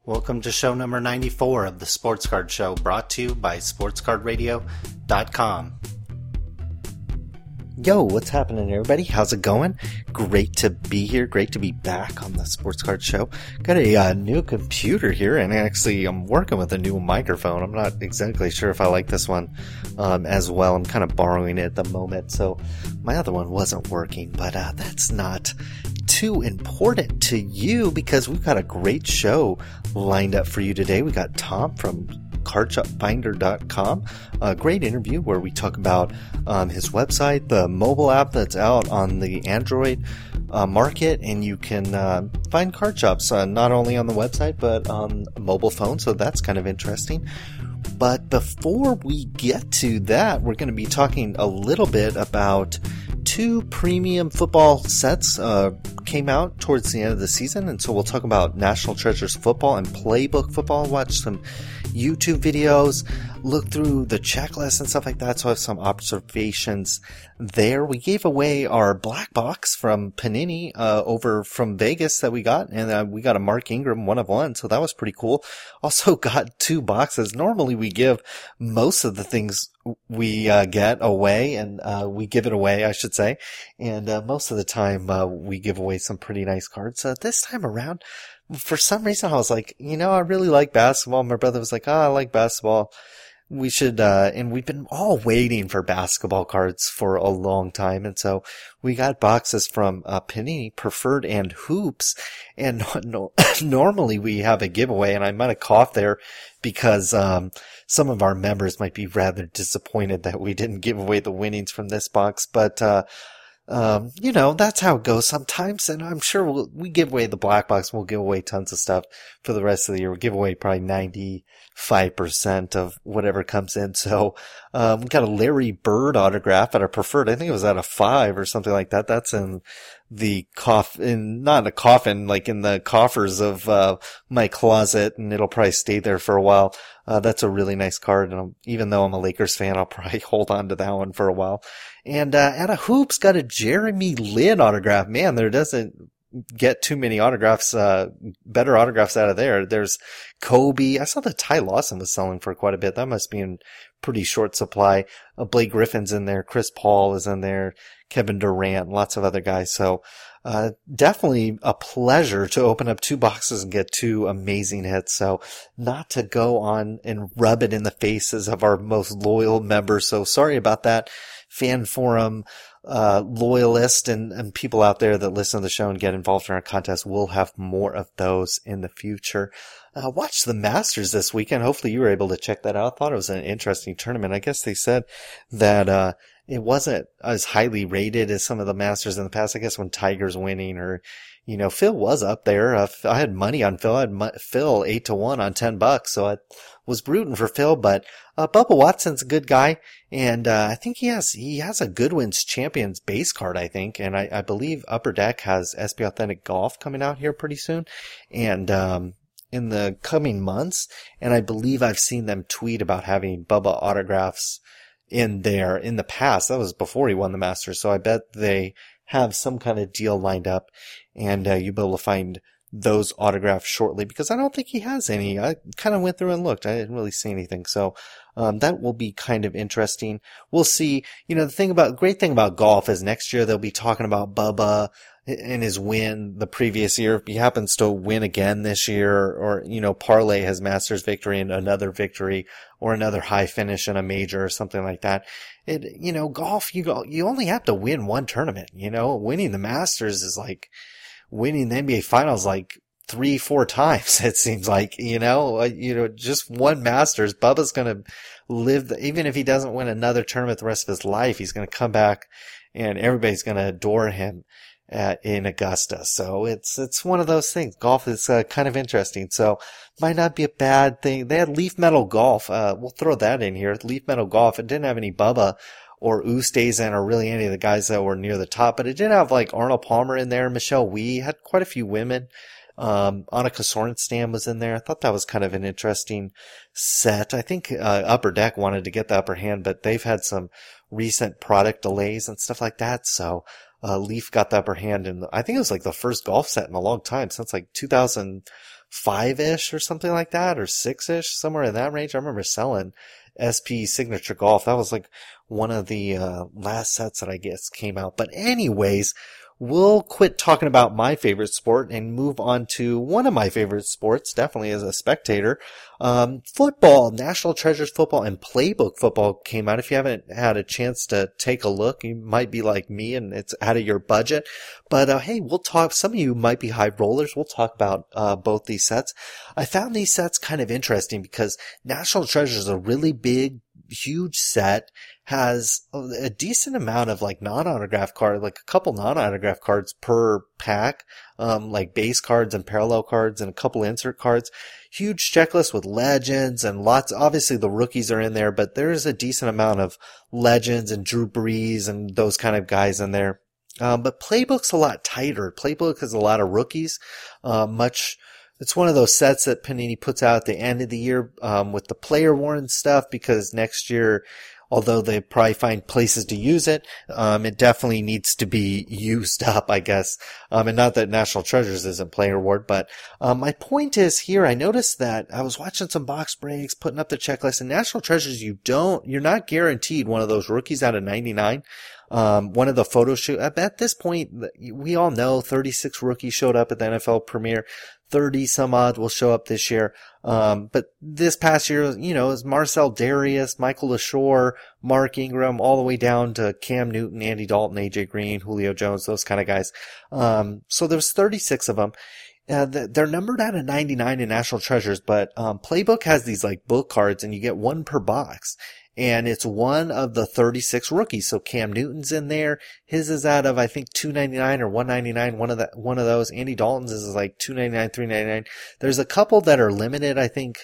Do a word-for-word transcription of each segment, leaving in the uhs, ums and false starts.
Welcome to show number ninety-four of the Sports Card Show, brought to you by sports card radio dot com. Yo, what's happening, everybody? How's it going? Great to be here. Great to be back on the Sports Card Show. Got a uh, new computer here, and actually I'm working with a new microphone. I'm not exactly sure if I like this one um, as well. I'm kind of borrowing it at the moment, so my other one wasn't working, but uh, that's not too important to you because we've got a great show lined up for you today. We got Tom from card shop finder dot com, a great interview where we talk about um, his website, the mobile app that's out on the Android uh, market, and you can uh, find card shops uh, not only on the website but on mobile phone, so that's kind of interesting. But before we get to that, we're going to be talking a little bit about two premium football sets uh, came out towards the end of the season, and so we'll talk about National Treasures football and Playbook football. Watch some YouTube videos, look through the checklist and stuff like that, so I have some observations there. We gave away our black box from Panini uh, over from Vegas that we got, and uh, we got a Mark Ingram one of one, so that was pretty cool. Also got two boxes. Normally we give most of the things we uh, get away, and uh, we give it away, I should say, and uh, most of the time uh, we give away some pretty nice cards. Uh, this time around, for some reason I was like, you know, I really like basketball. My brother was like, oh, I like basketball. We should, uh, and we've been all waiting for basketball cards for a long time. And so we got boxes from, uh, Panini, Preferred, and Hoops. And no, normally we have a giveaway, and I might have coughed there because, um, some of our members might be rather disappointed that we didn't give away the winnings from this box. But, uh, Um, you know, that's how it goes sometimes, and I'm sure we'll, we give away the black box, we'll give away tons of stuff for the rest of the year. We'll give away probably ninety-five percent of whatever comes in. So, um, we got a Larry Bird autograph at our Preferred. I think it was at a five or something like that. That's in the coffin, not in a coffin, like in the coffers of, uh, my closet, and it'll probably stay there for a while. Uh, that's a really nice card, and I'm, even though I'm a Lakers fan, I'll probably hold on to that one for a while. And, uh, Anna Hoops got a Jeremy Lin autograph. Man, there doesn't get too many autographs, uh, better autographs out of there. There's Kobe. I saw that Ty Lawson was selling for quite a bit. That must be in pretty short supply. Uh, Blake Griffin's in there. Chris Paul is in there. Kevin Durant, lots of other guys. So, uh, definitely a pleasure to open up two boxes and get two amazing hits. So not to go on and rub it in the faces of our most loyal members. So sorry about that, fan forum, uh, loyalist and, and people out there that listen to the show and get involved in our contest. We'll have more of those in the future. Uh, watch the Masters this weekend. Hopefully you were able to check that out. I thought it was an interesting tournament. I guess they said that, uh, it wasn't as highly rated as some of the Masters in the past. I guess when Tiger's winning, or, you know, Phil was up there. Uh, I had money on Phil. I had mo- Phil eight to one on ten bucks. So I was rooting for Phil, but, uh, Bubba Watson's a good guy. And, uh, I think he has, he has a Goodwin's Champions base card, I think. And I, I believe Upper Deck has S P Authentic Golf coming out here pretty soon. And, um, in the coming months. And I believe I've seen them tweet about having Bubba autographs in there in the past. That was before he won the Masters. So I bet they have some kind of deal lined up, and uh, you'll be able to find those autographs shortly, because I don't think he has any. I kind of went through and looked. I didn't really see anything. So, um, that will be kind of interesting. We'll see. You know, the thing about, great thing about golf is next year they'll be talking about Bubba and his win the previous year. If he happens to win again this year, or, you know, parlay his Masters victory and another victory, or another high finish in a major or something like that. It, you know, golf, you go, you only have to win one tournament. You know, winning the Masters is like winning the N B A finals like three, four times. It seems like, you know, uh, you know, just one Masters. Bubba's going to live, the, even if he doesn't win another tournament the rest of his life, he's going to come back and everybody's going to adore him at, in Augusta. So it's, it's one of those things. Golf is uh, kind of interesting. So might not be a bad thing. They had Leaf Metal Golf. Uh, we'll throw that in here. Leaf Metal Golf. It didn't have any Bubba or Oosthuizen or really any of the guys that were near the top, but it did have like Arnold Palmer in there. Michelle Wie had quite a few women. Um, Annika Sorenstam was in there. I thought that was kind of an interesting set. I think, uh, Upper Deck wanted to get the upper hand, but they've had some recent product delays and stuff like that. So, uh, Leaf got the upper hand, and I think it was like the first golf set in a long time, since like two thousand five-ish or something like that, or six-ish, somewhere in that range. I remember selling S P Signature Golf. That was like one of the uh, last sets that I guess came out. But anyways, we'll quit talking about my favorite sport and move on to one of my favorite sports, definitely as a spectator. Um, football, National Treasures football and Playbook football came out. If you haven't had a chance to take a look, you might be like me and it's out of your budget. But uh, hey, we'll talk, some of you might be high rollers. We'll talk about uh, both these sets. I found these sets kind of interesting because National Treasures is a really big, huge set, has a decent amount of like non-autograph card, like a couple non-autograph cards per pack, um, like base cards and parallel cards and a couple insert cards. Huge checklist with legends and lots. Obviously the rookies are in there, but there is a decent amount of legends and Drew Brees and those kind of guys in there. Um, but Playbook's a lot tighter. Playbook has a lot of rookies, uh, much. It's one of those sets that Panini puts out at the end of the year, um, with the player worn stuff, because next year, although they probably find places to use it, um, it definitely needs to be used up, I guess. Um, and not that National Treasures isn't player worn, but, um, my point is here, I noticed that I was watching some box breaks, putting up the checklist, and National Treasures, you don't, you're not guaranteed one of those rookies out of ninety-nine. Um, one of the photo shoot, at this point, we all know thirty-six rookies showed up at the N F L premiere. thirty some odd will show up this year. Um, but this past year, you know, is Marcel Darius, Michael LaShore, Mark Ingram, all the way down to Cam Newton, Andy Dalton, A J Green, Julio Jones, those kind of guys. Um, so there's thirty-six of them. Uh, they're numbered out of ninety-nine in National Treasures, but, um, Playbook has these like book cards and you get one per box. And it's one of the thirty-six rookies. So Cam Newton's in there. His is out of, I think, two ninety-nine or one ninety-nine. One of the, one of those. Andy Dalton's is like two ninety-nine, three ninety-nine. There's a couple that are limited, I think.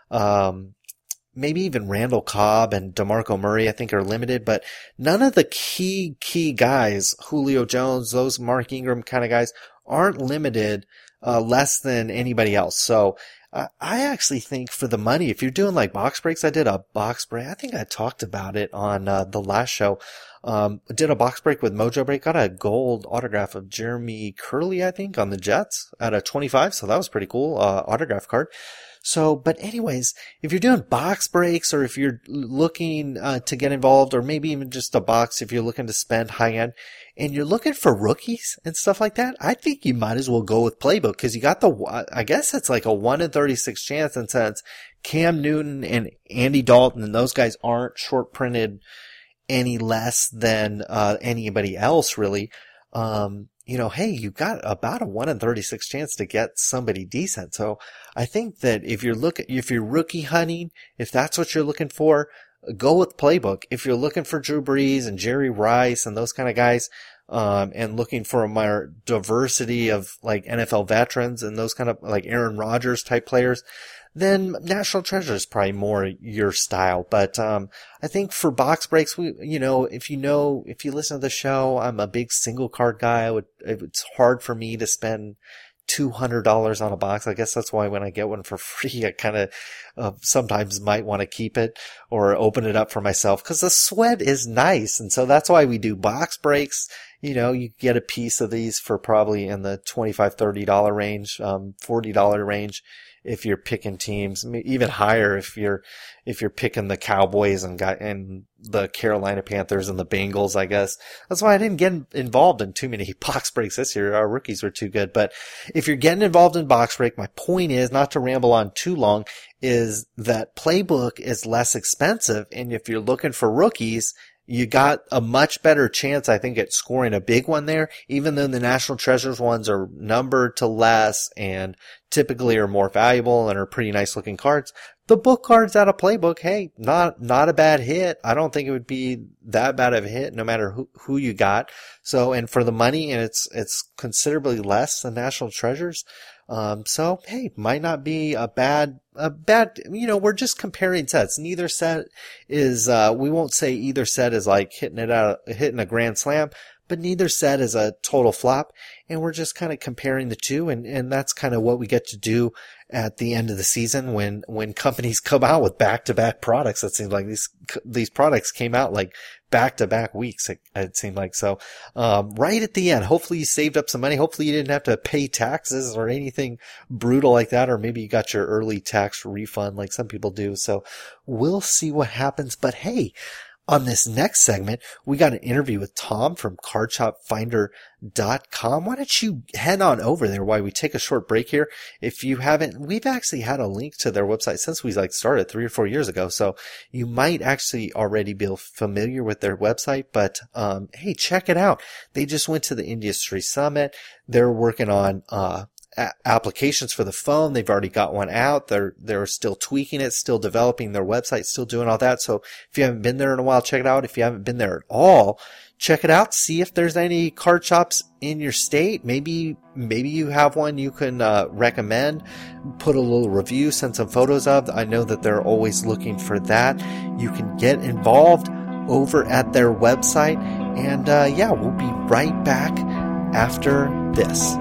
Um, maybe even Randall Cobb and DeMarco Murray, I think, are limited, but none of the key, key guys, Julio Jones, those Mark Ingram kind of guys, aren't limited, uh, less than anybody else. So, I actually think for the money, if you're doing like box breaks, I did a box break. I think I talked about it on uh, the last show. Um, did a box break with Mojo Break. Got a gold autograph of Jeremy Curley, I think, on the Jets at a twenty-five. So that was pretty cool, uh, autograph card. So, but anyways, if you're doing box breaks or if you're looking uh, to get involved, or maybe even just a box if you're looking to spend high end and you're looking for rookies and stuff like that, I think you might as well go with Playbook, because you got the, I guess it's like a one in thirty-six chance, and since Cam Newton and Andy Dalton and those guys aren't short printed any less than uh anybody else really, um, you know, hey, you got about a one in thirty-six chance to get somebody decent. So I think that if you're looking, if you're rookie hunting, if that's what you're looking for, go with Playbook. If you're looking for Drew Brees and Jerry Rice and those kind of guys, um, and looking for a more diversity of like N F L veterans and those kind of like Aaron Rodgers type players, then National Treasure is probably more your style. But, um, I think for box breaks, we, you know, if you know, if you listen to the show, I'm a big single card guy. I would, it's hard for me to spend two hundred dollars on a box. I guess that's why when I get one for free, I kind of uh, sometimes might want to keep it or open it up for myself, because the sweat is nice. And so that's why we do box breaks. You know, you get a piece of these for probably in the twenty-five dollars, thirty dollars range, um, forty dollars range if you're picking teams, even higher if you're if you're picking the Cowboys and got and the Carolina Panthers and the Bengals, I guess. That's why I didn't get involved in too many box breaks this year. Our rookies were too good. But if you're getting involved in box break, my point is, not to ramble on too long, is that Playbook is less expensive. And if you're looking for rookies, you got a much better chance, I think, at scoring a big one there, even though the National Treasures ones are numbered to less and typically are more valuable and are pretty nice looking cards. The book cards out of Playbook, hey, not, not a bad hit. I don't think it would be that bad of a hit no matter who, who you got. So, and for the money, and it's, it's considerably less than National Treasures. Um, so, hey, might not be a bad, a bad, you know, we're just comparing sets. Neither set is, uh, we won't say either set is like hitting it out, hitting a grand slam, but neither set is a total flop. And we're just kind of comparing the two. And, and that's kind of what we get to do at the end of the season when, when companies come out with back to back products. It seems like these, these products came out like back-to-back weeks, it, it seemed like. So, um, right at the end, hopefully you saved up some money. Hopefully you didn't have to pay taxes or anything brutal like that, or maybe you got your early tax refund like some people do. So we'll see what happens. But hey, on this next segment, we got an interview with Tom from card shop finder dot com. Why don't you head on over there while we take a short break here? If you haven't, we've actually had a link to their website since we like started three or four years ago. So you might actually already be familiar with their website, but, um, hey, check it out. They just went to the Industry Summit. They're working on, uh, applications for the phone. They've already got one out. They're, they're still tweaking it, still developing their website, still doing all that. So if you haven't been there in a while, check it out. If you haven't been there at all, check it out. See if there's any card shops in your state. Maybe, maybe you have one you can, uh, recommend. Put a little review, send some photos of. I know that they're always looking for that. You can get involved over at their website. And, uh, yeah, we'll be right back after this.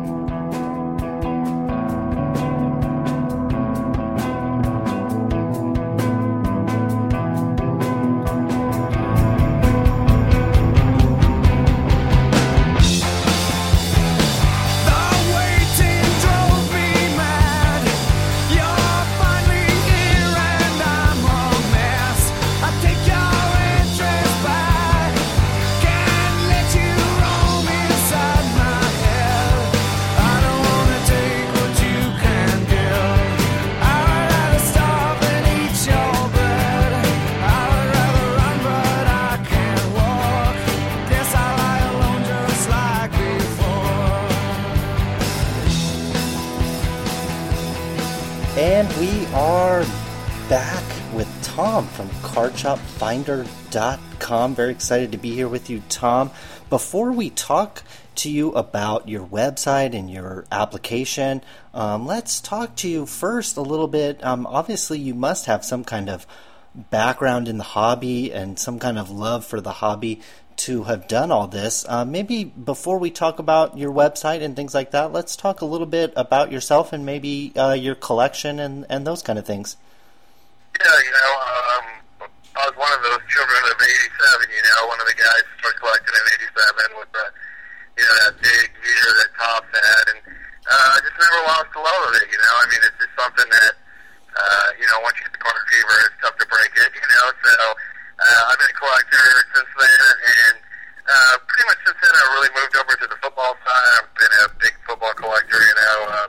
And we are back with Tom from card shop finder dot com. Very excited to be here with you, Tom. Before we talk to you about your website and your application, um, let's talk to you first a little bit. Um, obviously, you must have some kind of background in the hobby and some kind of love for the hobby to have done all this. Uh, maybe before we talk about your website and things like that, let's talk a little bit about yourself and maybe uh, your collection and, and those kind of things. Yeah, you know, um, I was one of those children of eighty-seven, you know, one of the guys who started collecting in eighty-seven with the, you know, that big gear that Topps had, and uh, I just never lost the love of it, you know. I mean, it's just something that, uh, you know, once you get the card fever, it's tough to break it, you know, so uh, I've been a collector since then, and uh, pretty much since then I really moved over to the football side. I've been a big football collector, you know, um,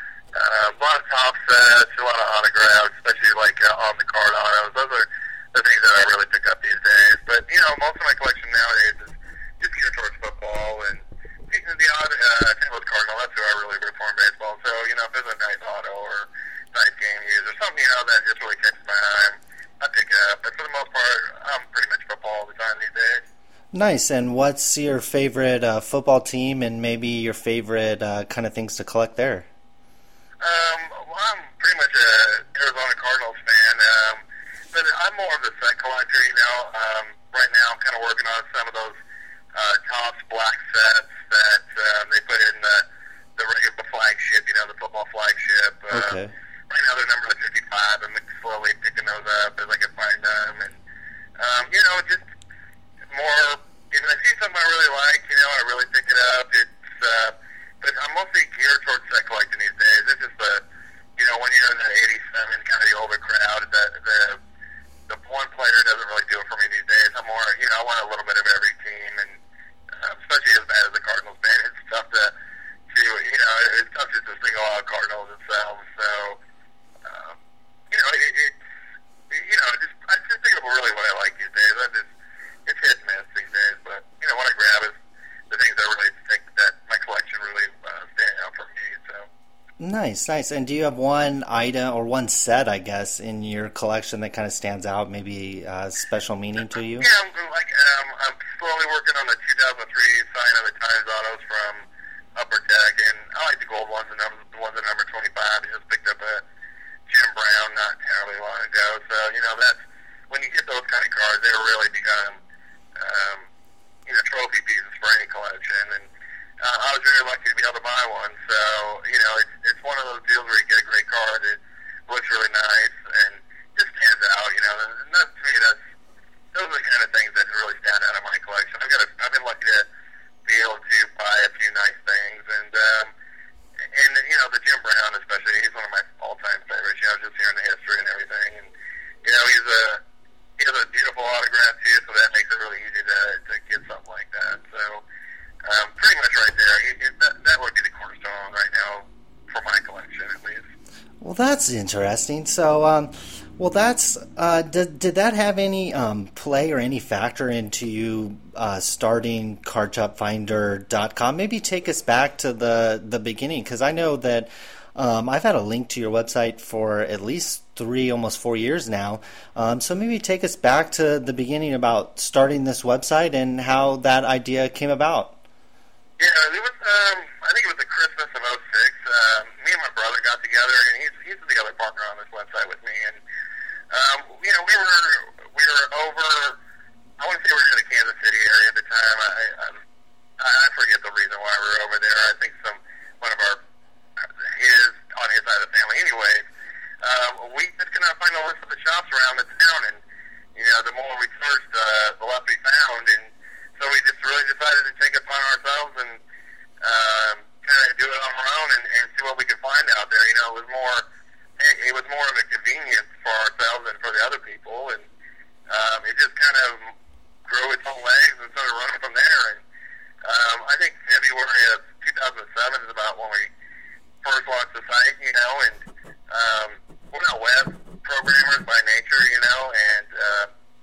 uh, a lot of top sets, a lot of autographs, especially like uh, on the card autos. Those are the things that I really pick up these days. But, you know, most of my collection nowadays is just geared towards football and the odd uh, Saint Louis Cardinal. That's who I really root for in baseball. So, you know, if there's a nice auto or nice game used or something, you know, that just really catches my eye, I pick it up. But for the most part, I'm pretty much football all the time these days. Nice. And what's your favorite uh, football team and maybe your favorite uh, kind of things to collect there? Um, well, I'm pretty much a Arizona Cardinals fan, um, but I'm more of a set collector, you know. Um, right now I'm kind of working on some of those uh, Topps black sets that um, they put in the, the regular flagship, you know, the football flagship. Uh, Okay. Right now they're numbered to fifty-five. I'm slowly picking those up as I can find them. And, um, you know, just more, if I see something I really like, you know, I really pick it up. It's, uh, but I'm mostly geared towards set collecting these days. It's just the, you know, when you're in the eighty-seven, kind of the older crowd, the, the, the one player doesn't really do it for me these days. I'm more, you know, I want a little bit of every team, and uh, especially as bad as the Cardinals band, it's tough to, to, you know, it's tough just to single out Cardinals themselves. So, um, you know, it, it, you know, just I just think of really what I like these days. I just, it's hit and miss these days, but you know, what I grab is the things I really think that my collection really uh, stand out for me. So. Nice, nice. And do you have one item or one set, I guess, in your collection that kind of stands out, maybe uh, special meaning to you? Yeah, I'm, like um, I'm slowly working on the two thousand three Sign of the Times autos from Upper Deck, and I like the gold ones, and the ones at number twenty-five. I just picked up a Jim Brown not terribly long ago, so you know that's when you get those kind of cards, they really become um, you know trophy pieces for any collection. And uh, I was very lucky to be able to buy one, so you know it's it's one of those deals where you get a great card that looks really nice and just stands out. You know, and that, to me, that's those are the kind of things that really Well, that's interesting. So, um, well, that's uh, did did that have any um, play or any factor into you uh, starting card shop finder dot com? Maybe take us back to the the beginning, because I know that um, I've had a link to your website for at least three, almost four years now. Um, so maybe take us back to the beginning about starting this website and how that idea came about. Yeah, it was. Um, I think it was the Christmas of oh six. Uh, me and my brother got together, and he's he's the other partner on this website with me. And um, you know, we were we were over. I want to say we were in the Kansas City area at the time. I I, I forget the reason why we were over there. I think some one of our his on his side of the family. Anyways, um, we just could not find a list of the shops around the town, and you know, the more we searched, uh, the less we found, and so we just really decided to take it upon ourselves and um, kind of do it on our own and, and see what we could find out there. You know, it was more it, it was more of a convenience for ourselves and for the other people, and um, it just kind of grew its own legs and started running from there. And um, I think February of two thousand seven is about when we first launched the site. You know, and um, we're not web programmers by nature, you know, and uh,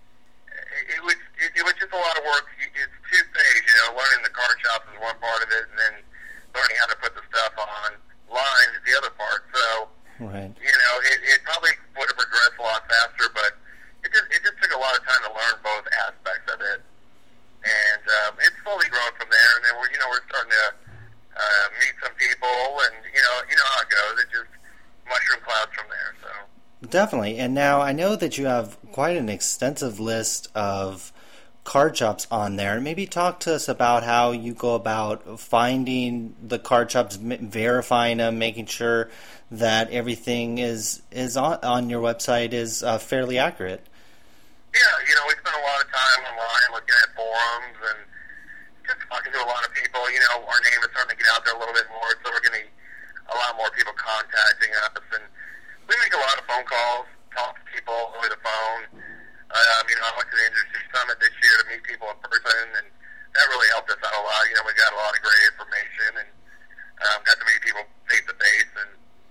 it, it was it, it was just a lot of work. It's two things, you know, learning the card shops is one part of it, and then learning how to put the stuff online is the other part. So, right. you know, it, it probably would have progressed a lot faster, but it just it just took a lot of time to learn both aspects of it, and um, it's slowly grown from there. And then we're you know we're starting to uh, meet some people, and you know you know how it goes. It just mushroom clouds from there. So. Definitely. And now I know that you have quite an extensive list of card shops on there. Maybe talk to us about how you go about finding the card shops, verifying them, making sure that everything is is on, on your website is uh, fairly accurate. Yeah, you know, we spend a lot of time online looking at forums and just talking to a lot of people. You know, our name is starting to get out there a little bit more, so we're getting a lot more people contacting us, and we make a lot of phone calls, talk to people over the phone. Um, you know, I went to the industry summit this year to meet people in person, and that really helped us out a lot. You know, we got a lot of great information and um, got to meet people face to face. And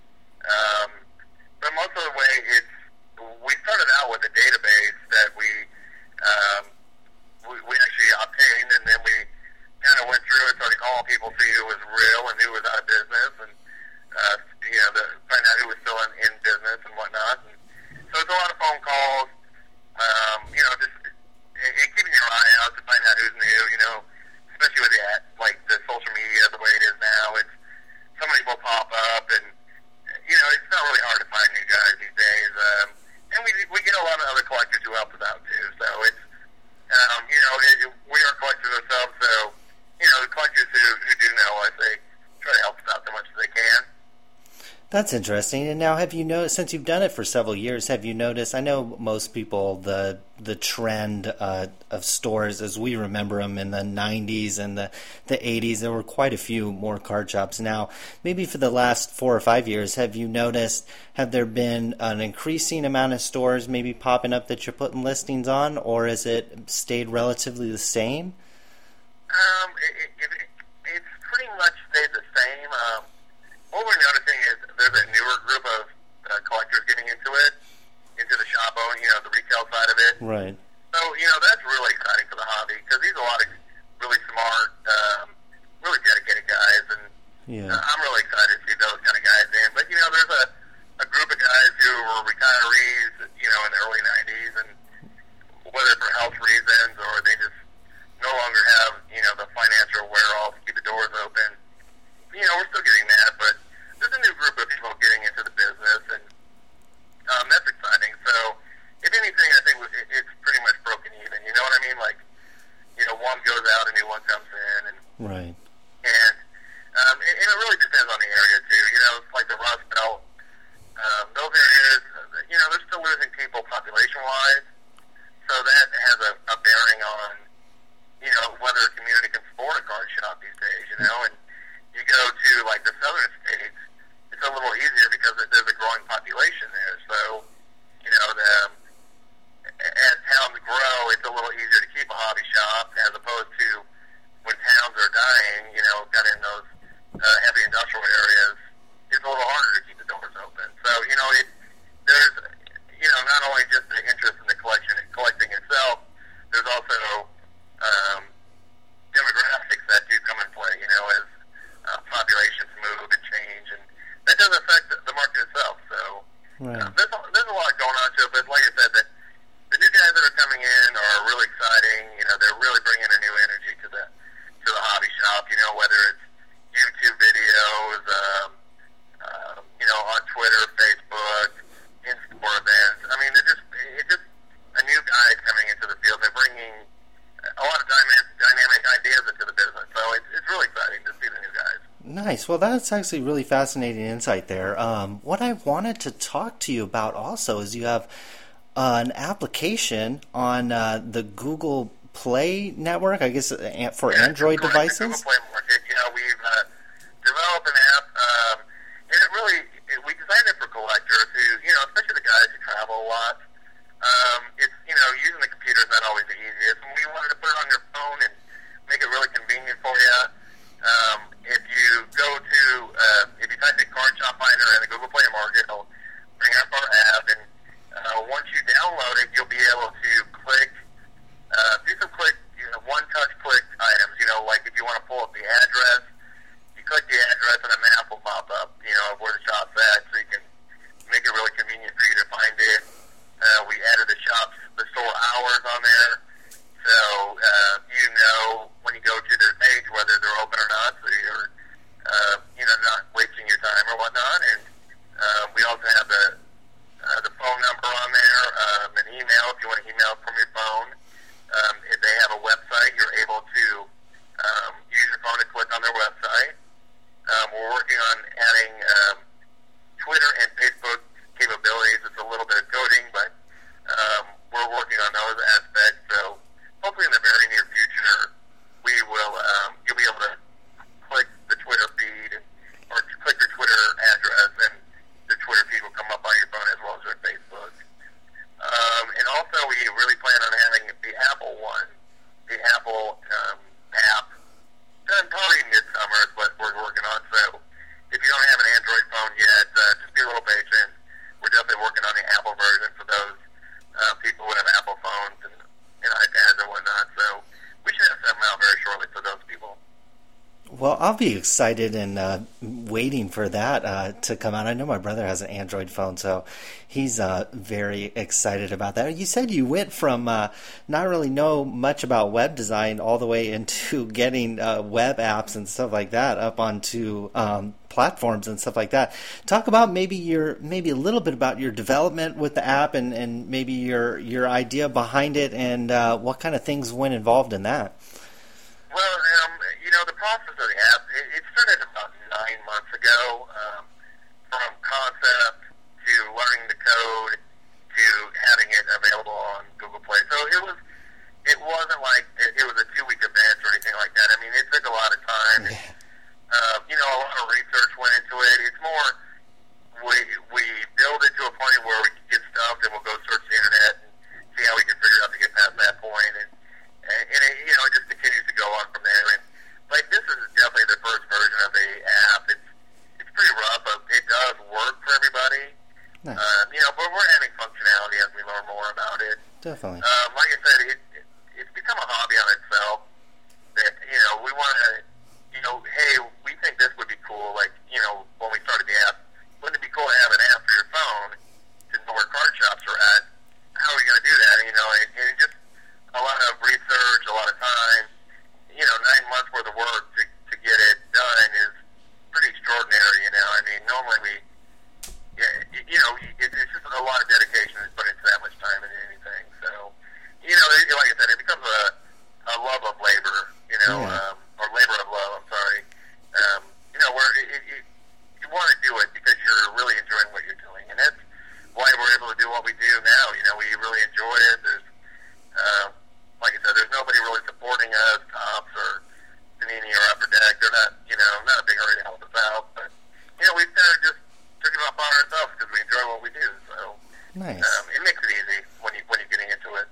um, but most of the way, it's we started out with a database that we um, we, we actually obtained, and then we kind of went through and started calling people, see who was real and who was out of business, and uh, you know, the, find out who was still in, in business and whatnot. And so it's a lot of phone calls. Um, you know, just and, and keeping your eye out to find out who's new. You know, especially with the like the social media the way it is now. It's somebody will pop up, and you know, it's not really hard to find new guys these days. Um, and we we get a lot of other collectors who help us out too. So it's um, you know, it, it, we are collectors ourselves. So you know, the collectors who who do know us, they try to help us out as much as they can. That's interesting. And now, have you noticed, since you've done it for several years, have you noticed, I know most people, the the trend uh, of stores as we remember them in the nineties and the, the eighties, there were quite a few more card shops. Now, maybe for the last four or five years, have you noticed, have there been an increasing amount of stores maybe popping up that you're putting listings on, or has it stayed relatively the same? Um, it, it, it, it's pretty much stayed the same. Um, what we're noticing is there's a newer group of uh, collectors getting into it, into the shop own, you know, the retail side of it. Right. So, you know, that's really exciting for the hobby because these are a lot of really smart, um, really dedicated guys, and yeah. uh, I'm really excited to see those kind of guys in. But, you know, there's a, a group of guys who were retirees, you know, in the early nineties, and whether for health reasons or they just no longer have, you know, the financial wherewithal to keep the doors open. You know, Right. Uh, there's, a, there's a lot going on to it, but like I said, the, the new guys that are coming in are really exciting. You know, they're really bringing a new energy to the to the hobby shop. You know, whether it's YouTube videos, um, uh, you know, on Twitter, Facebook, in-store events. I mean, they're just it's just a new guys coming into the field. They're bringing a lot of dynamic, dynamic ideas into the business. So it's it's really exciting to see the new guys. Nice. Well, that's actually really fascinating insight there. Um, what I wanted to talk to you about also is you have uh, an application on uh, the Google Play network, I guess, uh, for yeah, Android devices. Google Play market. Yeah, we've uh, developed an app, um, and it really it, we designed it for collectors who, you know, especially the guys who travel a lot. Um, it's you know, using the computer is not always the easiest, and we wanted to put it on your phone and make it really convenient for you. Um, if you go to, uh, if you type in Card Shop Finder in the Google Play Market, it'll bring up our app, and uh, once you download it, you'll be able to click, uh, do some click, you know, one-touch click items. You know, like if you want to pull up the address, you click the address and a map will pop up, you know, of where the shop's at, so you can make it really convenient for you to find it. Uh, we added the shop's, the store hours on there. So, uh, you know, when you go to their page, whether they're open or not, so you're, uh, you know, not wasting your time or whatnot. And, uh, we also have the, uh, the phone number on there, um, an email if you want to email from your phone. Um, if they have a website, you're able to, um, use your phone to click on their website. Um, we're working on adding, um, Twitter and Facebook capabilities. It's a little bit of coding, but, um, we're working on those aspects. So, hopefully in the very near future, we will, um, you'll be able to click the Twitter feed or click your Twitter address and the Twitter feed will come up on your phone as well as your Facebook. Um, and also we really plan on having the Apple one, the Apple um, app, done probably midsummer is what we're working on. So if you don't have an Android phone yet, uh, just be a little patient. We're definitely working on the Apple version for those uh, people who have Apple phones and and iPads and whatnot, so we should have something out very shortly for those people. Well, I'll be excited and uh, waiting for that uh, to come out. I know my brother has an Android phone, so he's uh, very excited about that. You said you went from uh, not really know much about web design all the way into getting uh, web apps and stuff like that up onto um, platforms and stuff like that. Talk about maybe your maybe a little bit about your development with the app and, and maybe your your idea behind it and uh, what kind of things went involved in that. Well, um, you know, the process of the app, it, it started about nine months ago, um, from concept to learning the code to having it available on Google Play. So it was, it wasn't like it, it was a two-week event or anything like that. I mean, it took a lot of time. And, uh, you know, a lot of research went into it. It's more, we we build it to a point where we can get stumped and we'll go search the internet and see how we can figure out to get past that point. And, and, and it, you know, it just continues to go on from there. And like this is definitely the first version of the app. It's it's pretty rough, but it does work for everybody. Nice. Um, you know, but we're adding functionality as we learn more about it. Definitely. Um, like I said, it, it it's become a hobby on itself. That you know, we want to, you know, hey, we think this would be cool. Like you know, when we started the app, wouldn't it be cool to have an app for your phone to know where card shops are at? How are we going to do that? You know, and, and just a lot of research, a lot of time. You know, nine months worth of work to to get it done is pretty extraordinary. You know, I mean, normally we, yeah, you know, it, it's just a lot of dedication to put into that much time into anything. So, you know, it, like I said, it becomes a a love of labor. You know, Yeah. um, or labor of love. I'm sorry. Um, you know, where it, it, it, you want to do it because you're really enjoying what you're doing, and that's why we're able to do what we do now. You know, we really enjoy it. There's, uh, like I said, there's nobody really supporting us, Tops or Panini or Upper Deck. They're not, you know, not a big hurry to help us out. But, you know, we kind of just took it upon ourselves because we enjoy what we do. So Nice. um, it makes it easy when, you, when you're getting into it.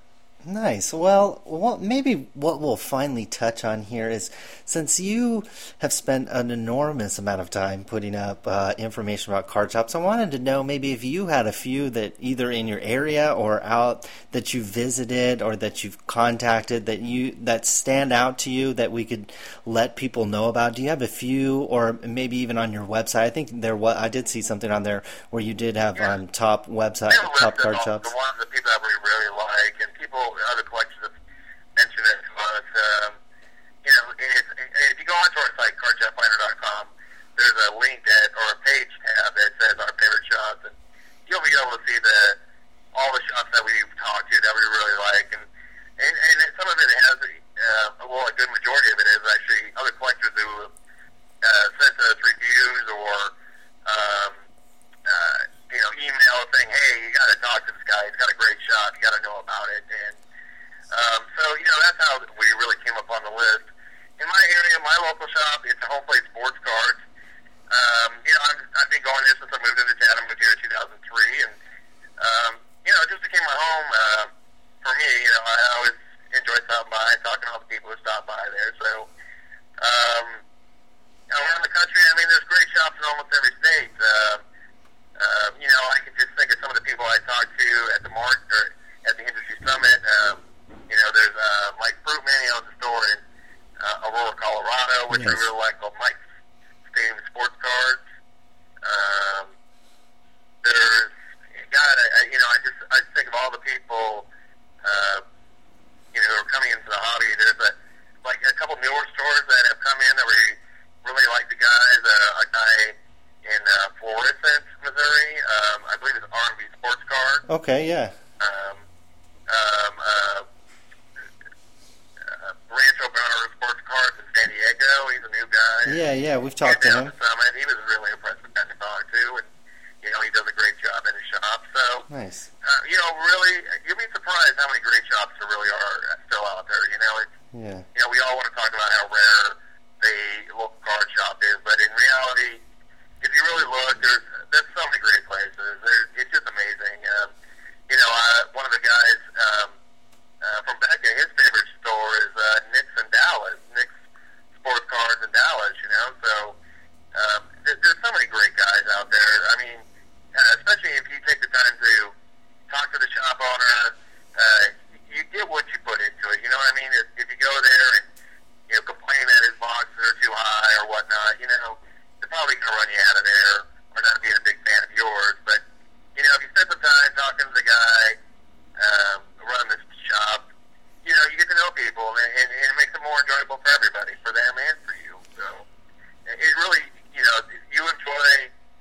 Nice. Well, what, maybe what we'll finally touch on here is, since you have spent an enormous amount of time putting up uh, information about card shops, I wanted to know maybe if you had a few that either in your area or out that you visited or that you've contacted that you that stand out to you that we could let people know about. Do you have a few, or maybe even on your website? I think there was. I did see something on there where you did have Yeah. um, top website, Yeah, top list card of all shops. the ones that people that we really like, and people, other collectors have mentioned it to us. Um, you know, if, if you go onto our site, card shop finder dot com, there's a link that, or a page tab that says our favorite shops, and you'll be able to see the all the shops that we've talked to that we really like, and and, and some of it has, uh, well, a good majority of it is actually other collectors who uh, sent us reviews or um, uh, you know, email saying, hey, you got to talk to this guy. He's got a great shop. You got to know about it. And um, so, you know, that's how we really came up on the list. In my area, my local shop, it's a Home Plate Sports Cards. Um, you know, I'm, I've been going here since I moved into town. I moved here in two thousand three. And, um, you know, it just became my home. Uh, for me, you know, I always enjoy stopping by, talking to all the people who stop by there. So, um, around the country, I mean, there's great shops in almost every state. Uh, Um, you know, I can just think of some of the people I talked to at the Mark or at the Industry Summit. Um, you know, there's uh, Mike Fruitman. He owns a store in uh, Aurora, Colorado, which Yes. I really like, called Mike's Stadium Sports Cards. Um, there's, God, I, I, you know, I just I just think of all the people, uh, you know, who are coming into the hobby. There's a like a couple newer stores that have come in that we really like the guys. Uh, a guy in uh, Florissant, Missouri. Um, I believe it's R and B Sports Card. Okay, yeah. Um, um, uh, uh, Rancho Bernardo Sports Cards in San Diego. He's a new guy. Yeah, yeah, we've talked to down him. at the Summit. He was really impressed with that talk too, and you know, he does a great job in his shop. So, Nice. uh, you know, really, you'll be surprised how many great shops there really are still out there. You know, it's, Yeah. you know, we all want to talk about how rare the local card shop is, but in reality, if you really look, there's there's so many great places. There's, it's just amazing. Um, you know, uh, one of the guys um, uh, from Becca, his favorite store is uh, Nick's in Dallas. Nick's Sports Cards in Dallas. You know, so um, there, there's so many great guys out there. I mean, uh, especially if you take the time to talk to the shop owner, uh, you get what you put into it. You know what I mean? If, if you go there and you know complain that his boxes are too high or whatnot, you know, they're probably going to run you out of there or not being a big fan of yours. But, you know, if you spend some time talking to the guy um, running this shop, you know, you get to know people, and, and, and it makes it more enjoyable for everybody, for them and for you. So it really, you know, you enjoy,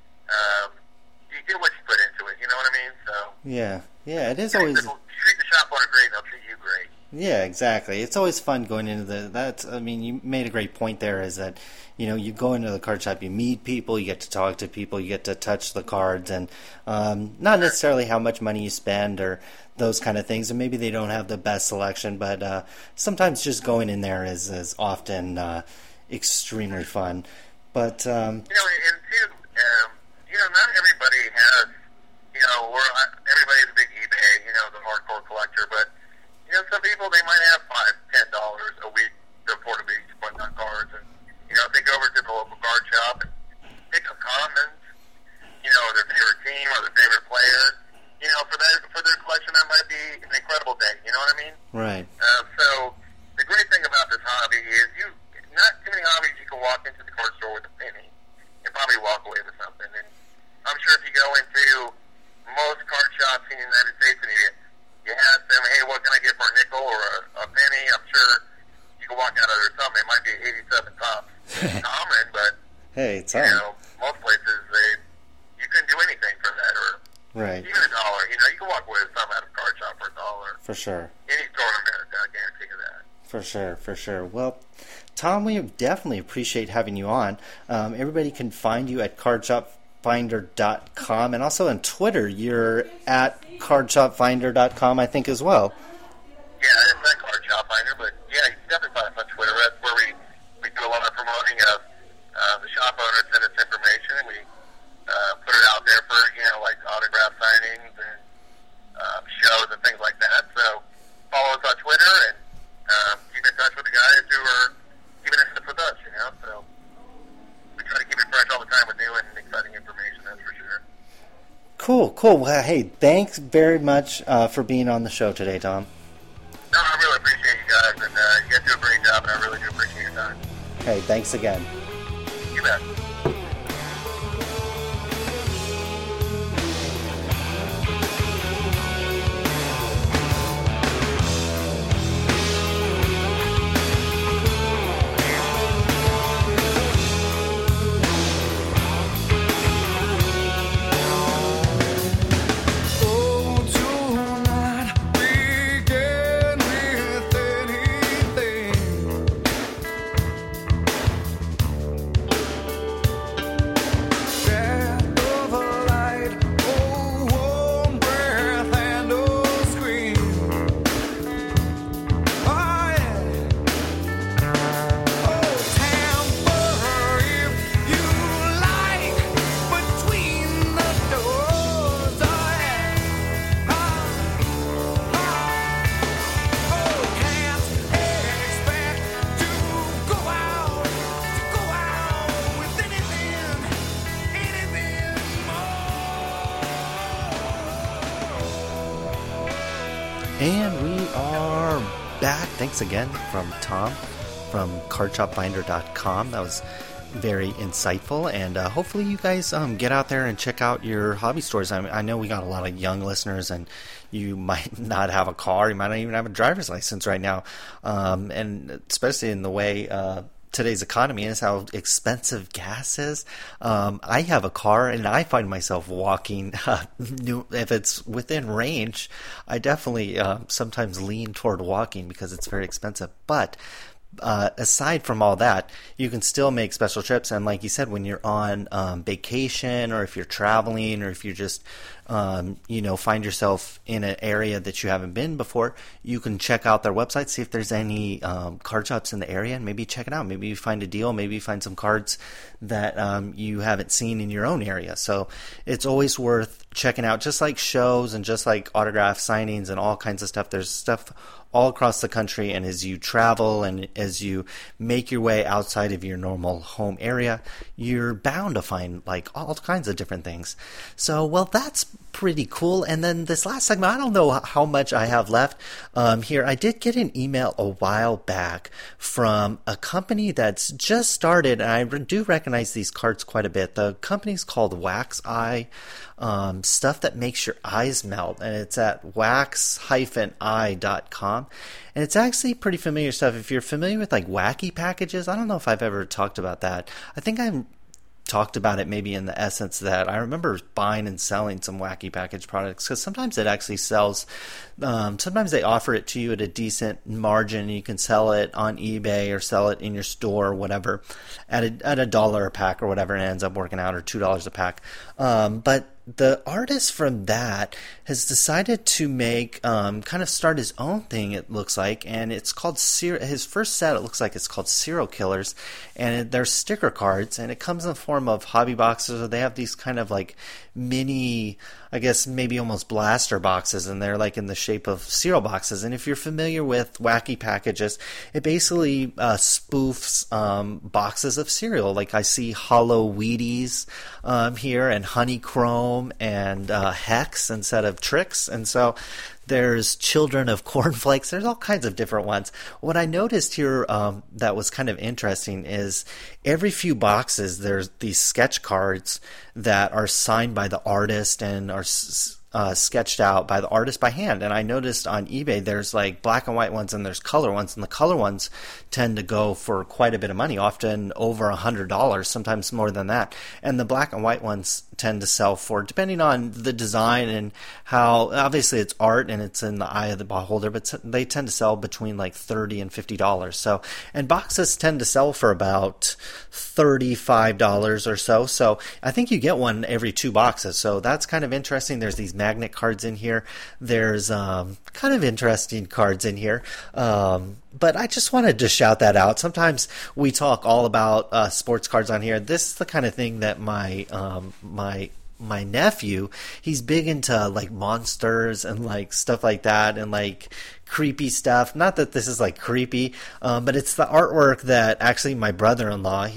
um, you get what you put into it, you know what I mean? So Yeah, yeah, it is treat always... the, treat the shop owner great, and they'll treat you great. Yeah, exactly. It's always fun going into the. That's. I mean, you made a great point there. Is that you know you go into the card shop, you meet people, you get to talk to people, you get to touch the cards, and um, not necessarily how much money you spend or those kind of things. And maybe they don't have the best selection, but uh, sometimes just going in there is is often uh, extremely fun. But um, You know, and too, um, you know, not everybody has. You know, we're everybody's a big eBay. You know, the hardcore collector, but. You know, some people, they might have five, ten dollars a week to afford to be spending on cards. And, you know, if they go over to the local card shop and pick up commons, you know, their favorite team or their favorite player, you know, for that, for their collection, that might be an incredible day. You know what I mean? right. Um, so, the great thing about this hobby is you, not too many hobbies you can walk into the card store with a penny and probably walk away with something. And I'm sure if you go into most card shops in the United States and you You ask them, hey, what can I get for a nickel or a, a penny? I'm sure you can walk out of there something. It might be eighty-seven tops common, but Hey, it's you on. know, most places they you couldn't do anything for that, or Right. even a dollar. You know, you can walk away with something out of a card shop for a dollar. For sure. Any store in America, I guarantee you that. For sure, for sure. Well, Tom, we definitely appreciate having you on. Um, everybody can find you at card shop finder dot com, and also on Twitter, you're at card shop finder dot com, I think, as well. Yeah, it's not Card Shop Finder, but yeah, you can definitely find us on Twitter. That's where we, we do a lot of promoting of uh, the shop owner send us information, and we uh, put it out there for, you know, like autograph signings and uh, shows and things like that. So follow us cool. Well, hey, thanks very much uh, for being on the show today, Tom. No, I really appreciate you guys, and uh, you guys do a great job, and I really do appreciate your time. Hey, thanks again. You bet. And we are back. Thanks again from Tom from card shop finder dot com. That was very insightful, and uh, hopefully you guys um, get out there and check out your hobby stores. I, mean, I know we got a lot of young listeners, and you might not have a car, you might not even have a driver's license right now, um, and especially in the way uh, today's economy is, how expensive gas is. Um, I have a car, and I find myself walking. Uh, if it's within range, I definitely uh, sometimes lean toward walking because it's very expensive. But Uh, aside from all that, you can still make special trips. And like you said, when you're on um, vacation, or if you're traveling, or if you just, um, you know, find yourself in an area that you haven't been before, you can check out their website, see if there's any um, card shops in the area, and maybe check it out. Maybe you find a deal. Maybe you find some cards that um, you haven't seen in your own area. So it's always worth checking out, just like shows and just like autograph signings and all kinds of stuff. There's stuff all across the country, and as you travel and as you make your way outside of your normal home area, you're bound to find like all kinds of different things. So, well, that's pretty cool. And then this last segment, I don't know how much I have left um, here. I did get an email a while back from a company that's just started, and I do recognize these cards quite a bit. The company's called Wax Eye, um, stuff that makes your eyes melt, and it's at wax dash eye dot com. And it's actually pretty familiar stuff. If you're familiar with like wacky packages, I don't know if I've ever talked about that. I think I'm talked about it maybe in the essence that I remember buying and selling some wacky package products, because sometimes it actually sells, um, sometimes they offer it to you at a decent margin, and you can sell it on eBay or sell it in your store or whatever at a, at a dollar a pack or whatever, and it ends up working out, or two dollars a pack. Um, but the artist from that has decided to make, um, kind of start his own thing, it looks like, and it's called, Ser- his first set, it looks like it's called Serial Killers, and they're sticker cards, and it comes in the form of hobby boxes, or they have these kind of like mini, I guess maybe almost blaster boxes, and they're like in the shape of cereal boxes. And if you're familiar with wacky packages, it basically uh, spoofs um, boxes of cereal. Like I see Hollow Wheaties um, here, and Honeychrome, and uh, Hex instead of Trix, and so there's Children of Cornflakes. There's all kinds of different ones. What I noticed here um, that was kind of interesting is every few boxes there's these sketch cards that are signed by the artist and are s- uh, sketched out by the artist by hand. And I noticed on eBay there's like black and white ones and there's color ones, and the color ones tend to go for quite a bit of money, often over a hundred dollars, sometimes more than that. And the black and white ones tend to sell for, depending on the design and how, obviously it's art and it's in the eye of the beholder, but they tend to sell between like thirty and fifty dollars. So, and boxes tend to sell for about thirty-five dollars or so. So I think you get one every two boxes. So that's kind of interesting. There's these magnet cards in here. There's um, kind of interesting cards in here. Um, But I just wanted to shout that out. Sometimes we talk all about uh, sports cards on here. This is the kind of thing that my um, my my nephew, he's big into like monsters and like stuff like that, and like creepy stuff. Not that this is like creepy, um, but it's the artwork that actually my brother-in-law, he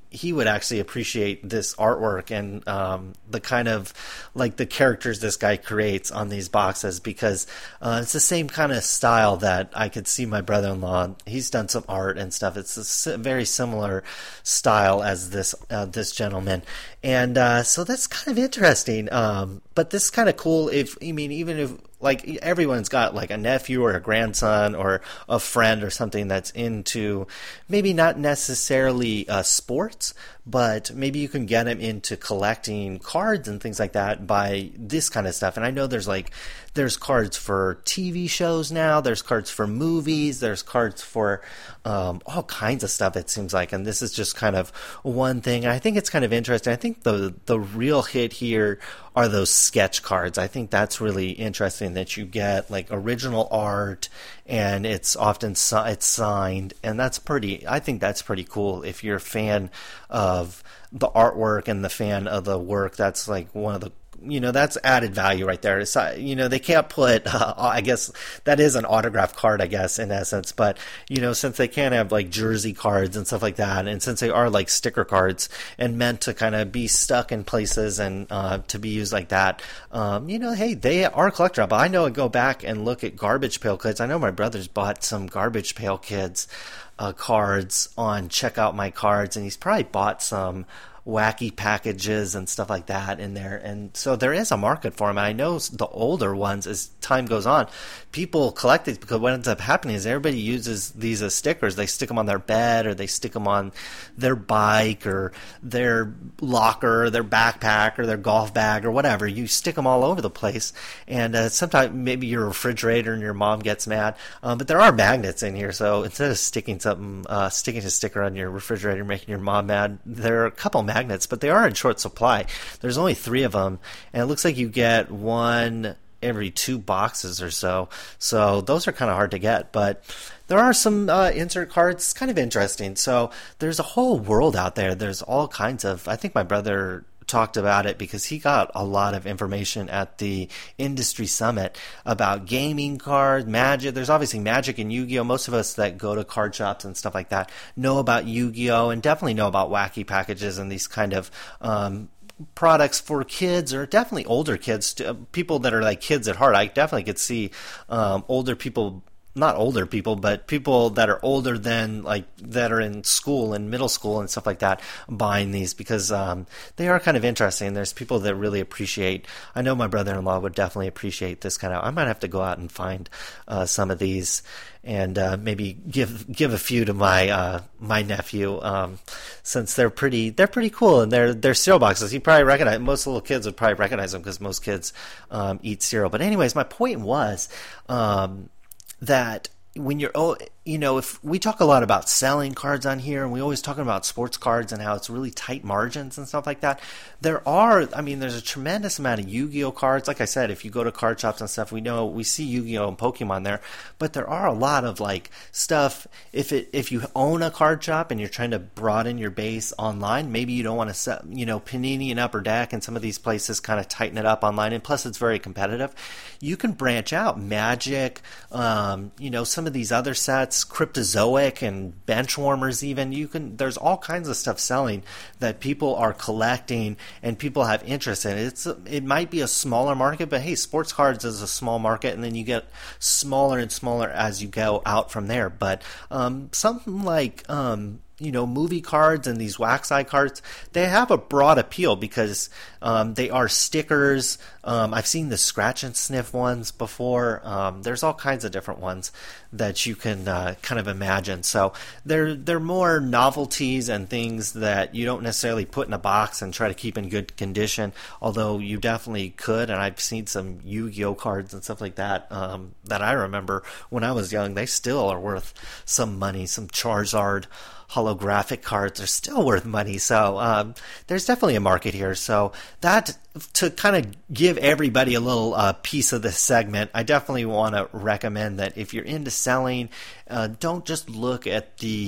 he would actually appreciate this artwork and um, the kind of like the characters this guy creates on these boxes, because uh, it's the same kind of style that I could see my brother-in-law. He's done some art and stuff. It's a very similar style as this uh, this gentleman, and uh, so that's kind of interesting. Um, but this is kind of cool. If I mean, even if like everyone's got like a nephew or a grandson or a friend or something that's into maybe not necessarily uh, sports, but maybe you can get them into collecting cards and things like that by this kind of stuff. And I know there's like there's cards for T V shows now, there's cards for movies, there's cards for um, all kinds of stuff, it seems like. And this is just kind of one thing. I think it's kind of interesting. I think the the real hit here are those sketch cards. I think that's really interesting, that you get like original art and it's often it's signed, and that's pretty, I think that's pretty cool. If you're a fan of the artwork and the fan of the work, that's like one of the, you know, that's added value right there. It's, you know, they can't put, uh, I guess that is an autograph card, I guess, in essence. But, you know, since they can't have like jersey cards and stuff like that, and since they are like sticker cards and meant to kind of be stuck in places and uh, to be used like that, um, you know, hey, they are collectible. I know I go back and look at Garbage Pail Kids. I know my brother's bought some Garbage Pail Kids uh, cards on Check Out My Cards, and he's probably bought some wacky packages and stuff like that in there. And so there is a market for them. And I know the older ones, as time goes on, people collect these, because what ends up happening is everybody uses these as stickers. They stick them on their bed, or they stick them on their bike or their locker or their backpack or their golf bag or whatever. You stick them all over the place. And uh, sometimes maybe your refrigerator and your mom gets mad. Um, but there are magnets in here. So instead of sticking something, uh, sticking a sticker on your refrigerator, making your mom mad, there are a couple magnets magnets, but they are in short supply. There's only three of them, and it looks like you get one every two boxes or so. So those are kind of hard to get, but there are some uh, insert cards. It's kind of interesting. So there's a whole world out there. There's all kinds of, I think my brother talked about it because he got a lot of information at the industry summit about gaming cards, Magic. There's obviously Magic and Yu-Gi-Oh! Most of us that go to card shops and stuff like that know about Yu-Gi-Oh! And definitely know about wacky packages and these kind of um, products for kids, or definitely older kids, people that are like kids at heart. I definitely could see um, older people, not older people, but people that are older than like that are in school and middle school and stuff like that buying these, because um, they are kind of interesting. There's people that really appreciate. I know my brother-in-law would definitely appreciate this kind of. I might have to go out and find uh, some of these and uh, maybe give give a few to my uh, my nephew, um, since they're pretty they're pretty cool, and they're they're cereal boxes. He probably recognize most little kids would probably recognize them, because most kids um, eat cereal. But anyways, my point was. Um, that when you're, oh, you know, if we talk a lot about selling cards on here, and we always talking about sports cards and how it's really tight margins and stuff like that, there are, I mean, there's a tremendous amount of Yu-Gi-Oh cards. Like I said, if you go to card shops and stuff, we know, we see Yu-Gi-Oh and Pokemon there, but there are a lot of like stuff. If it, if you own a card shop and you're trying to broaden your base online, maybe you don't want to set, you know, Panini and Upper Deck and some of these places kind of tighten it up online, and plus it's very competitive. You can branch out. Magic, um, you know, some of these other sets, Cryptozoic and Benchwarmers even, you can, there's all kinds of stuff selling that people are collecting and people have interest in. It's it might be a smaller market, but hey, sports cards is a small market, and then you get smaller and smaller as you go out from there. But um, something like um, you know, movie cards and these wax eye cards, they have a broad appeal because um, they are stickers. Um, I've seen the scratch and sniff ones before. Um, there's all kinds of different ones that you can uh, kind of imagine. So they're they're more novelties and things that you don't necessarily put in a box and try to keep in good condition, although you definitely could. And I've seen some Yu-Gi-Oh cards and stuff like that um, that I remember when I was young. They still are worth some money. Some Charizard holographic cards are still worth money. So um, there's definitely a market here. So that, to kind of give everybody a little uh, piece of this segment, I definitely want to recommend that if you're into selling, uh, don't just look at the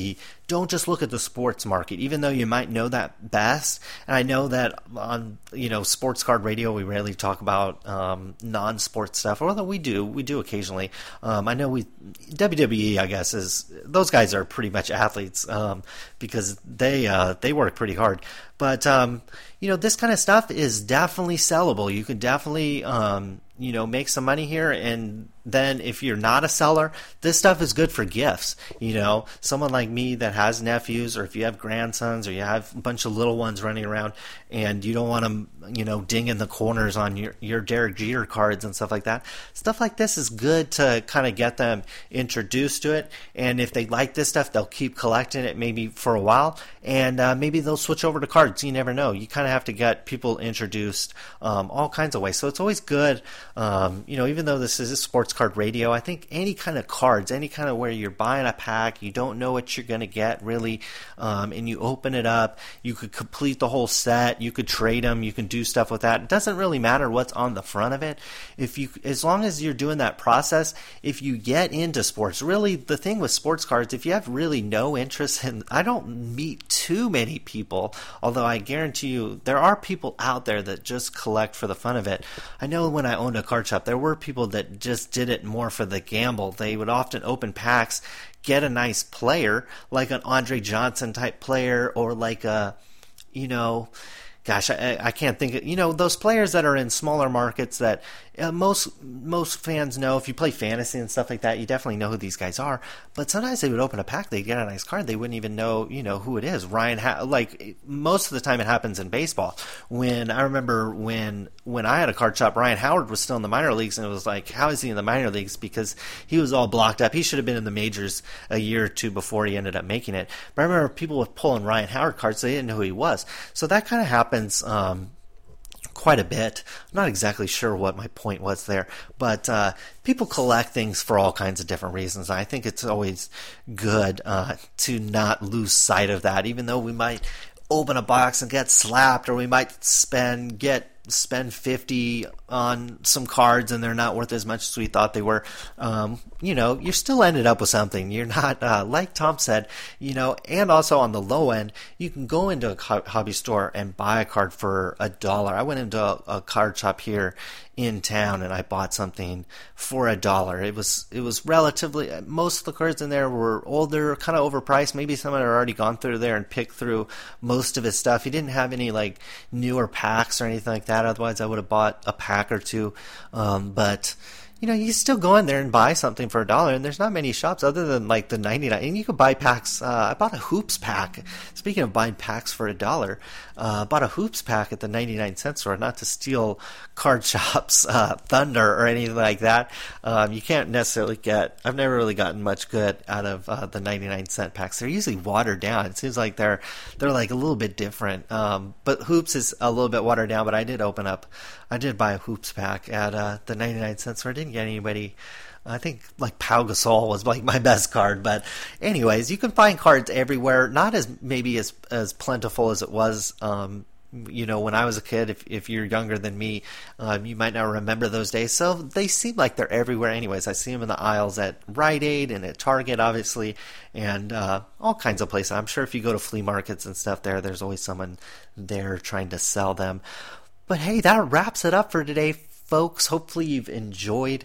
don't just look at the sports market, even though you might know that best. And I know that on, you know, Sports Card Radio, we rarely talk about um, non-sports stuff, although we do, we do occasionally. Um, I know we, W W E, I guess, is, those guys are pretty much athletes um, because they, uh, they work pretty hard. But, um, you know, this kind of stuff is definitely sellable. You can definitely, um, you know, make some money here. And then if you're not a seller, this stuff is good for gifts. You know, someone like me that has nephews, or if you have grandsons, or you have a bunch of little ones running around and you don't want them, you know, dinging the corners on your, your Derek Jeter cards and stuff like that. Stuff like this is good to kind of get them introduced to it. And if they like this stuff, they'll keep collecting it maybe for a while, and uh, maybe they'll switch over to cards. You never know. You kind of have to get people introduced um, all kinds of ways. So it's always good, um, you know, even though this is a Sports Card Radio, I think any kind of cards, any kind of where you're buying a pack, you don't know what you're going to get really, um, and you open it up, you could complete the whole set, you could trade them, you can do stuff with that. It doesn't really matter what's on the front of it. If you, as long as you're doing that process, if you get into sports, really the thing with sports cards, if you have really no interest in, I don't meet too many people, although I guarantee you there are people out there that just collect for the fun of it. I know when I owned a card shop, there were people that just did it more for the gamble. They would often open packs, get a nice player, like an Andre Johnson type player, or like a, you know, gosh, I, I can't think of, you know, those players that are in smaller markets that uh, most most fans know. If you play fantasy and stuff like that, you definitely know who these guys are. But sometimes they would open a pack, they'd get a nice card, they wouldn't even know, you know, who it is. Ryan, ha- like most of the time it happens in baseball. When I remember when when I had a card shop, Ryan Howard was still in the minor leagues, and it was like, how is he in the minor leagues? Because he was all blocked up. He should have been in the majors a year or two before he ended up making it. But I remember people were pulling Ryan Howard cards, they didn't know who he was. So that kind of happens um, quite a bit. I'm not exactly sure what my point was there, but uh, people collect things for all kinds of different reasons. I think it's always good uh, to not lose sight of that, even though we might open a box and get slapped, or we might spend get spend fifty on some cards and they're not worth as much as we thought they were. Um, you know, you still ended up with something. You're not, uh, like Tom said, you know, and also on the low end, you can go into a hobby store and buy a card for a dollar. I went into a, a card shop here in town and I bought something for a dollar. It was, it was relatively, most of the cards in there were older, kind of overpriced. Maybe someone had already gone through there and picked through most of his stuff. He didn't have any like newer packs or anything like that. Otherwise I would have bought a pack or two. Um, but you know, you still go in there and buy something for a dollar, and there's not many shops other than like the ninety-nine. And you could buy packs. Uh, I bought a hoops pack. Speaking of buying packs for a dollar, uh, bought a hoops pack at the ninety-nine cent store. Not to steal card shops uh, thunder or anything like that. Um, you can't necessarily get. I've never really gotten much good out of uh, the ninety-nine cent packs. They're usually watered down. It seems like they're they're like a little bit different. Um, but hoops is a little bit watered down. But I did open up. I did buy a hoops pack at uh, the ninety-nine cent store. I didn't get anybody. I think like Pau Gasol was like my best card. But anyways, you can find cards everywhere. Not as maybe as as plentiful as it was. Um, you know, when I was a kid. If if you're younger than me, um, you might not remember those days. So they seem like they're everywhere. Anyways, I see them in the aisles at Rite Aid and at Target, obviously, and uh, all kinds of places. I'm sure if you go to flea markets and stuff, there, there's always someone there trying to sell them. But hey, that wraps it up for today, folks. Hopefully you've enjoyed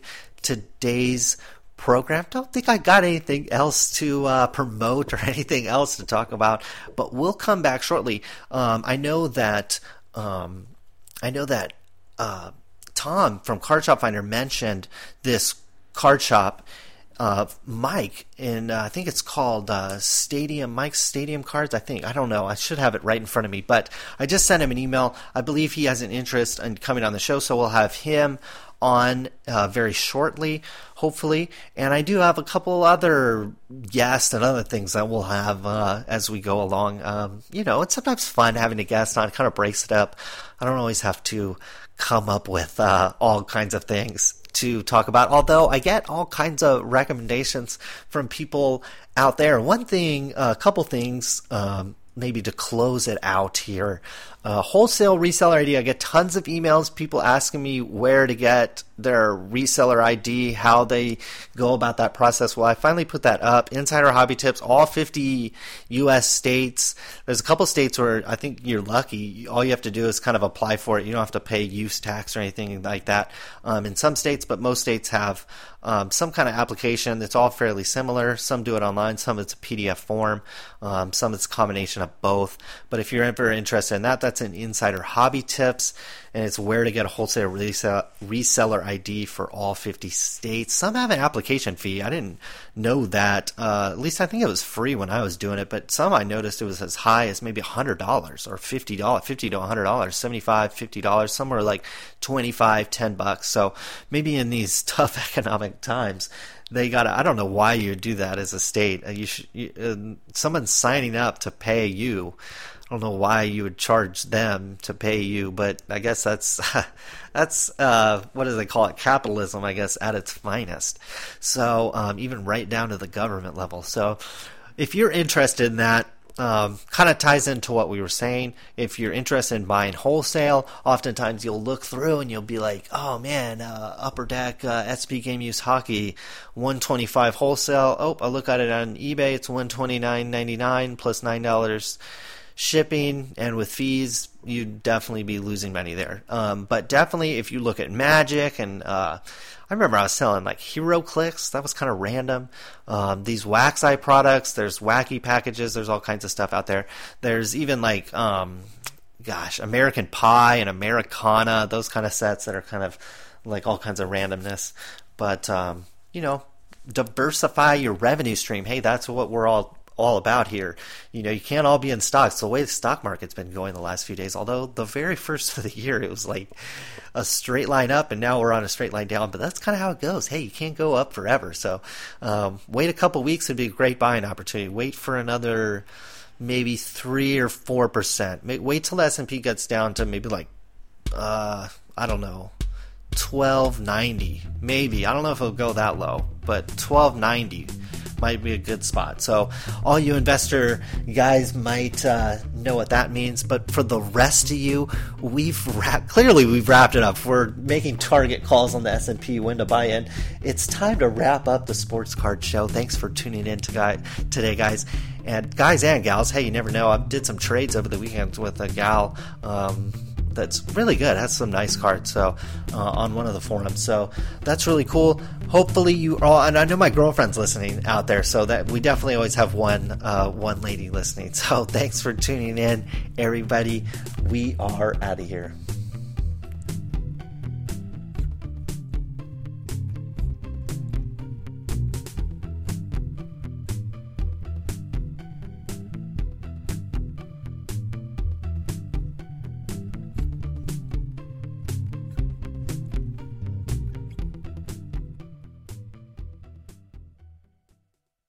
today's program. Don't think I got anything else to uh, promote or anything else to talk about, but we'll come back shortly. Um, I know that um, I know that uh, Tom from Card Shop Finder mentioned this card shop. Uh, Mike, and uh, I think it's called uh, Stadium, Mike's Stadium Cards, I think. I don't know. I should have it right in front of me. But I just sent him an email. I believe he has an interest in coming on the show, so we'll have him on uh, very shortly, hopefully. And I do have a couple other guests and other things that we'll have uh, as we go along. Um, you know, it's sometimes fun having a guest on. It kind of breaks it up. I don't always have to come up with uh, all kinds of things to talk about, although I get all kinds of recommendations from people out there. One thing, a uh, couple things, um, maybe to close it out here. Uh, wholesale reseller I D. I get tons of emails, people asking me where to get their reseller I D, how they go about that process. Well, I finally put that up. Insider Hobby Tips, all fifty U S states. There's a couple states where I think you're lucky. All you have to do is kind of apply for it. You don't have to pay use tax or anything like that um, in some states, but most states have um, some kind of application. It's all fairly similar. Some do it online, some it's a P D F form, um, some it's a combination of both. But if you're ever interested in that, that's an Insider Hobby Tips, and it's where to get a wholesale resell- reseller I D for all fifty states. Some have an application fee. I didn't know that. Uh, at least I think it was free when I was doing it, but some I noticed it was as high as maybe one hundred dollars or fifty dollars, fifty to one hundred dollars, seventy-five dollars, fifty dollars, somewhere like twenty-five, ten bucks. So maybe in these tough economic times, they got to, I don't know why you would do that as a state. Uh, you should, you, uh, someone's signing up to pay you. I don't know why you would charge them to pay you, but I guess that's that's uh, what do they call it? Capitalism, I guess, at its finest. So um, even right down to the government level. So if you're interested in that, um, kind of ties into what we were saying. If you're interested in buying wholesale, oftentimes you'll look through and you'll be like, oh man, uh, Upper Deck uh, S P Game Use Hockey, one twenty-five wholesale. Oh, I look at it on eBay, it's one twenty-nine ninety-nine plus nine dollars shipping, and with fees, you'd definitely be losing money there. Um, but definitely, if you look at Magic, and uh, I remember I was selling like Hero Clicks, that was kind of random. Um, these Wax Eye products, there's wacky packages, there's all kinds of stuff out there. There's even like, um, gosh, American Pie and Americana, those kind of sets that are kind of like all kinds of randomness. But, um, you know, diversify your revenue stream. Hey, that's what we're all all about here. You know, you can't all be in stocks. The way the stock market's been going the last few days, although the very first of the year it was like a straight line up, and now we're on a straight line down, but that's kind of how it goes. Hey, you can't go up forever. So um, wait a couple weeks, it'd be a great buying opportunity. Wait for another maybe three or four percent. Wait till the S and P gets down to maybe like uh, I don't know, twelve ninety maybe. I don't know if it'll go that low, but twelve ninety might be a good spot. So all you investor guys might uh, know what that means, but for the rest of you, we've wrapped, clearly we've wrapped it up. We're making target calls on the S and P, when to buy in. It's time to wrap up the Sports Card Show. Thanks for tuning in to guy, today, guys. And guys and gals, hey, you never know, I did some trades over the weekend with a gal um, that's really good, has some nice cards, so uh, on one of the forums, so that's really cool. Hopefully you all, and I know my girlfriend's listening out there, so that we definitely always have one uh, one lady listening. So thanks for tuning in, everybody. We are out of here.